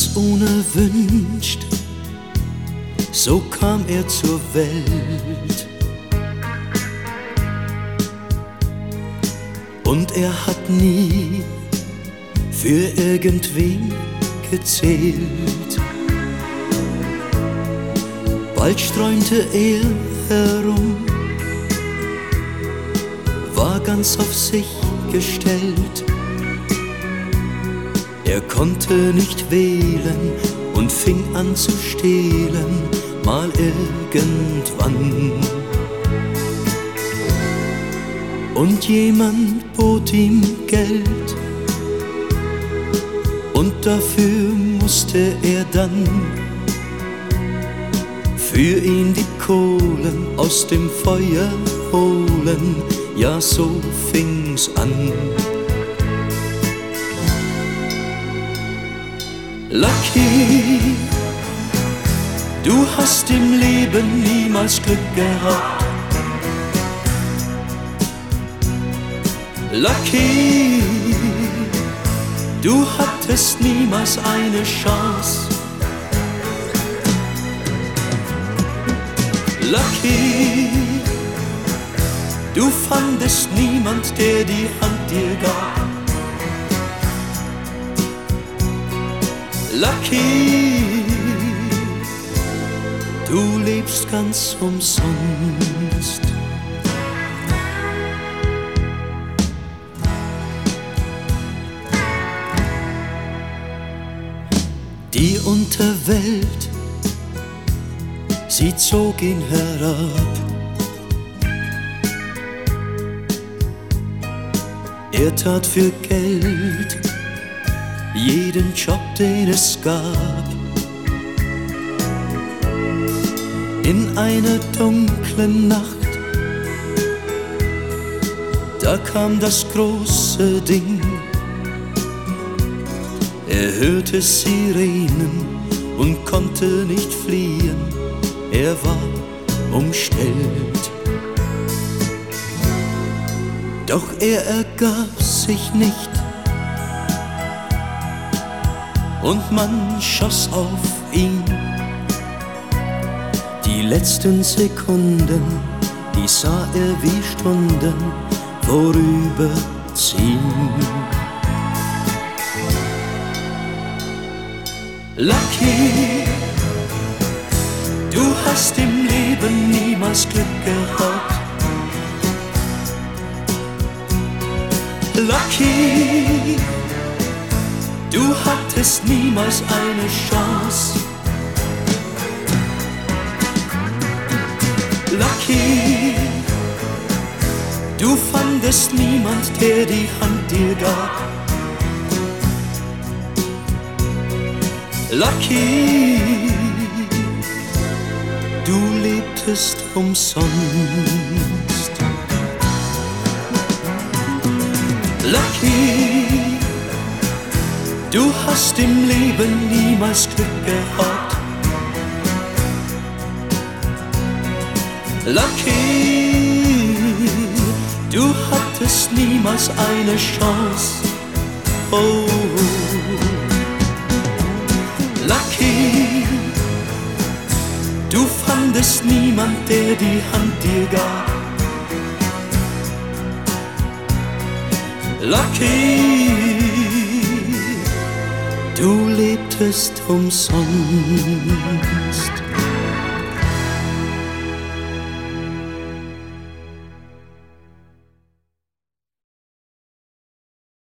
unerwünscht, so kam er zur Welt. Und er hat nie für irgendwen gezählt. Bald streunte er herum, war ganz auf sich gestellt. Er konnte nicht wählen und fing an zu stehlen, mal irgendwann. Und jemand bot ihm Geld, und dafür musste er dann für ihn die Kohlen aus dem Feuer holen. Ja, so fing's an. Lucky, du hast im Leben niemals Glück gehabt. Lucky, du hattest niemals eine Chance. Lucky, du fandest niemand, der die Hand dir gab. Lucky, du lebst ganz umsonst. Die Unterwelt, sie zog ihn herab. Er tat für Geld jeden Job, den es gab. In einer dunklen Nacht, da kam das große Ding. Er hörte Sirenen und konnte nicht fliehen, er war umstellt. Doch er ergab sich nicht, und man schoss auf ihn. Die letzten Sekunden, die sah er wie Stunden vorüberziehen. Lucky, du hast im Leben niemals Glück gehabt. Lucky, du hattest niemals eine Chance. Lucky, du fandest niemand, der die Hand dir gab. Lucky, du lebtest umsonst. Lucky, du hast im Leben niemals Glück gehabt. Lucky, du hattest niemals eine Chance. Oh, Lucky, du fandest niemand, der die Hand dir gab. Lucky, du lebtest umsonst.